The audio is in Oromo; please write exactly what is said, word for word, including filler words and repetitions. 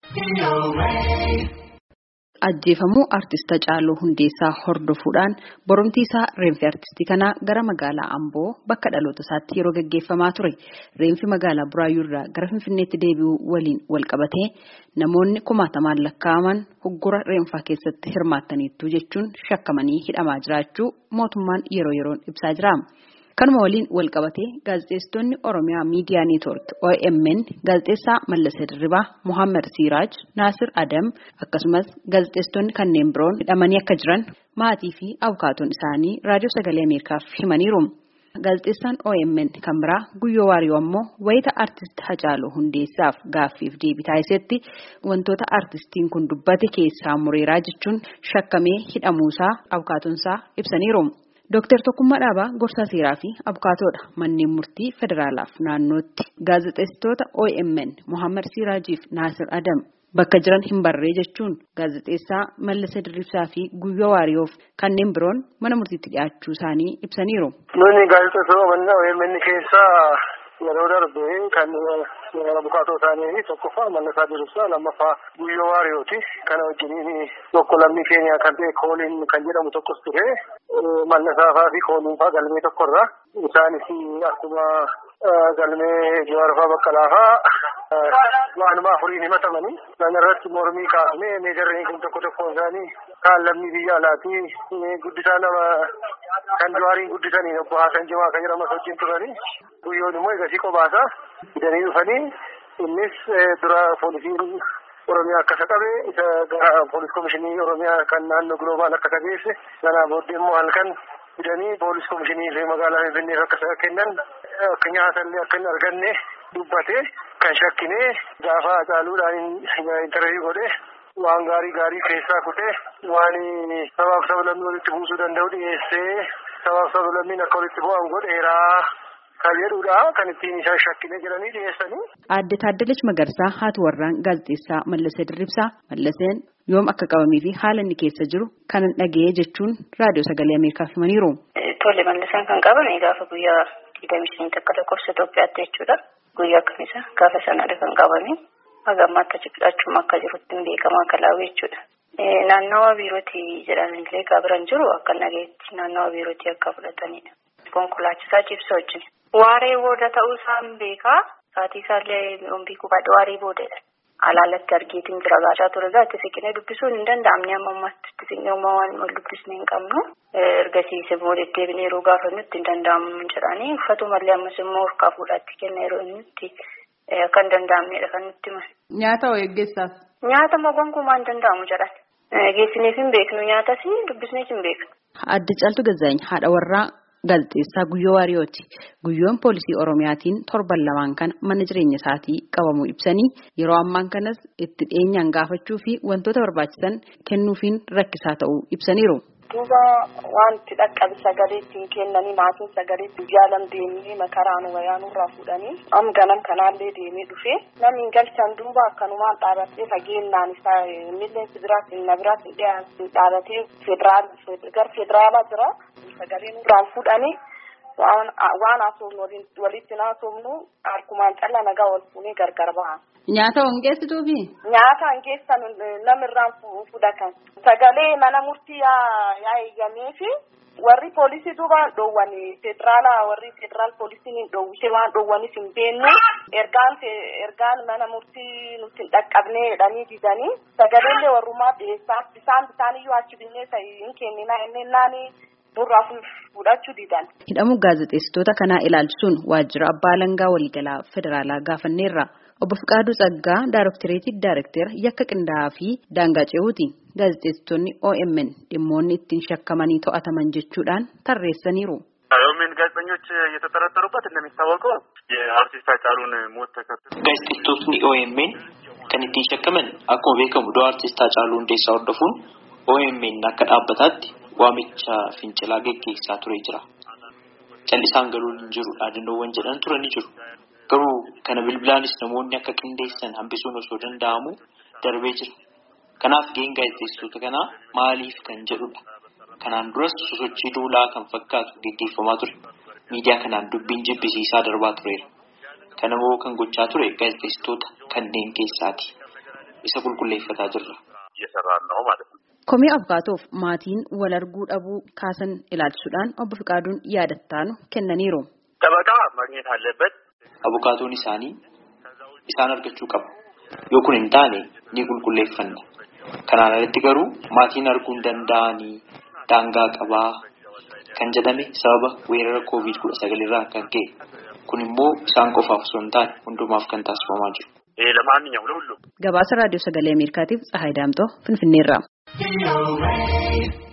Ajjeefamuu artista Haacaaluu Hundeessaa hordofuudhaan boromtii isaa reenfi artistii kanaa gara magaalaa Amboo bakka dhaloota isaatti yeroo gaggeeffamaa ture. Reenfi magaalaa Buraayyuu irraa gara Finfinneetti deebi'uu waliin wal qabatee namoonni kumaatamaan lakkaa'aman hoggora reenfaa keessatti hirmaattaniittu jechuun shakkamanii hidhamaa jiraachuu mootummaan yeroo yeroon ibsaa jira. Kanuma waliin wal qabatee gaazexeessitoonni Oromiyaa Miidiyaa Neetwork O M N gaazexeessaa Mallasee Dirribaa, Muhammad Siraaj, Naasir Adam akkasumas gaazexeessitoonni kanneen biroon hidhamanii akka jiran maatii fi abukaatoon isaanii raadiyoo sagalee Ameerikaaf himaniiru. Gaazexeessaan O M N kan biraa Guyyoo Waariyoo ammoo wayita artist Haacaaluu Hundeessaaf gaaffiif deebii taasisetti wantoota artistiin kun dubbate keessaa mureeraa jechuun shakkamee hidhamuusaa abukaatoonsaa ibsaniiru. Dooktar Tokkummaa Dhaabaa gorsaa seeraa fi abukaatoodha manneen murtii federaalaaf naannootti gaazexeessitoota O M N Muhammad Siraajiif Naasir Adam bakka jiran hin barree jechuun gaazexeessaa Mallasee Dirribsaa fi Guyyoo Waariyoof kanneen biroon mana murtiitti dhiyaachuu isaanii ibsaniiru. Nuni gaazexeessitoota O M N keessaa yeroo darbe kan abukaatoo isaanii tokkoffaa Mallasee Dirribsaa lammaffaa Guyyoo Waariyooti. Kana wajjin tokko lammii keenya kan ta'e Kooliin kan jedhamu tokkos ture. Mallasaafaa fi Kooliinfaa galmee tokkorra. Isaanis akkuma galmee Jawaarfaa Baqqalaafaa waanuma afuriin himatamanii. Kana irratti mormii kaafnee meejarreen kun tokko tokkoon isaanii kaan lammii biyya alaatii guddisaa nama kan Jawaariin guddisanii obbo Haasan Jimaa kan jedhamas wajjin turanii. Guyyoon immoo egasii qophaasa fidanii dhufanii innis dura poolisiin Oromiyaa akka qabe isa gara poolis komishinii Oromiyaa kan naannoo Gloobaal akka qabeesse sana booddee immoo halkan fidanii poolis komishinii fi magaalaa Finfinneef akka kennan akka nyaatallee akka hin arganne dubbate kan shakkine gaafa Haacaaluudhaan intarviiyuu godhe waan gaarii gaarii keessaa kutee waan sabaaf sablammii walitti buusuu danda'u dhiyeessee sabaaf sablammiin akka walitti bu'an godheeraa. Kan jedhudha kan ittiin isaan shakkine jiranii dhiyeessanii. Aadde Taaddalech Magarsaa haati warraan gaazexeessaa Mallasee Dirribsaa Mallaseen yoom akka qabamee fi haala inni keessa jiru kanan dhaga'ee jechuun raadiyoo sagalee Ameerikaaf himaniiru. Tole Mallaseen kan qabame gaafa guyyaa digdamii shanii takka lakkoofsa Itoophiyaatti jechuudha. Guyyaa akkamisa gaafa sanadha kan qabame. Haga ammaatti achi fudhachuun akka jirutti hin beekamu akka laawee jechuudha. Naannawa biirootii jedhaman illee gaabiran jiru akka nageetti naannawa biirootii akka fudhatanidha. Konkolaachisaa cibsa wajjin. Waaree booda ta'uu isaan beekaa. Saatii isaallee ombii kubaadha waaree boodadha. Alaalatti argeetiin jira baachaa ture gaa itti siqnee dubbisuun hin danda'amne amma ammaatti itti siqnee uumaa waan wal dubbisne hin qabnu. Ergasiise boodetti deebinee yeroo gaafannutti hin danda'amu jedhanii uffatumallee ammas immoo harkaa fuudhaatti kenna yeroo inni akka hin danda'amnedha kan nutti himan. Nyaata hoo eeggeessaaf? Nyaata gonkumaa hin danda'amu jedhan. Geessineef hin beeknu nyaatas dubbisneef hin beeknu. Aadde Caaltuu Gazzaany haadha warraa gaazexeessaa Guyyoo Waariyooti. Guyyoon poolisii Oromiyaatiin torban lamaan kana mana jireenya isaatii qabamuu ibsanii yeroo ammaan kanas itti dhiyeenyaan gaafachuu fi wantoota barbaachisan kennuufiin rakkisaa ta'uu ibsaniiru. Duuba wanti dhaqqabi sagalee ittiin kennanii maatiin sagalee ittiin jaalam deemee makaraan wayaan irraa fuudhanii am ganam kanaallee deemee dhufee namni hin galchan duuba akkanumaan dhaabatee fageennaan isaa milleensi biraas inni biraas hin dhaabatee federaal gar federaalaa jira. Sagaleen irraan fuudhanii waan haasofnu walitti haasofnu harkumaan callaa nagaa wal fuunee gargar ba'a. Nyaata hongeessituufi? Nyaata hongeessan namirraan fudhatan. Sagalee mana murtii yaa eegamee fi warri poolisii duuba dhoowwan federaalaa warri federaal poolisiin dhoowwisee waan dhoowwanis hin beeknu ergaan ergaan mana murtii nuti hin dhaqqabnee jedhanii didanii sagaleellee warrumaa dhiyeessaa isaan isaaniyyuu achi binnee hin kenninaa inni burraa fudhachuu didan. Hidhamuu gaazexeessitoota kanaa ilaalchisuun waajjira abbaa alangaa waliigalaa federaalaa gaafanneerra. Obbo Fiqaaduu Tsaggaa Daaroktireetii Daarektera yakka qindaa'aa fi daangaa ce'uuti. Gaazexeessitoonni O M N dhimmoonni ittiin shakkamanii to'ataman jechuudhaan tarreessaniiru. ኦኤምኤን ጋዜጠኞች እየተጠረጠሩበት እንደሚታወቀው የአርቲስት ሃጫሉን ሞት ተከትሎ gaazexeessitootni O M N kan ittiin shakkaman akkuma beekamu du'a artiist Haacaaluu Hundeessaa hordofuun O M N akka dhaabbataatti waamicha fincilaa geggeessaa ture jira. Callisaan galuun hin jiru dhaadannoowwan jedhan turan ni jiru. Garuu kana bilbilaanis namoonni akka qindeessan hambisuun osoo danda'amu darbee jira. Kanaaf gaheen gaazexeessitoota kanaa maaliif kan jedhudha. Kanaan duras sosochii duulaa kan fakkaatu geggeeffamaa ture. Miidiyaa kanaan dubbiin jibbisiisaa darbaa tureera. Kanammoo kan gochaa ture gaazexeessitoota kanneen keessaati. isa qulqulleeffataa jirra. Eessarraan noo ማለት ነው. Komii abukaatoof maatiin wal arguu dhabuu kaasan ilaalchisuudhaan obbo Fiqaaduun yaadattaanu kennaniiru. ጠበቃ ማግኘት አለበት. Abukaatoon isaanii isaan argachuu qabu. Yoo kun hin taane ni qulqulleeffanna. Kanaan alatti garuu maatiin arguu hin danda'anii daangaa qabaa kan jedhame sababa weerara koovid kudha sagal irraa kan ka'e. Kun immoo isaan qofaaf osoo hin taane hundumaaf kan taasifamaa jiru. Ee lamaaniyyuu lullu. Gabaasa raadiyoo sagalee Ameerikaatiif Tsahaay Daamtoo Finfinneerraa.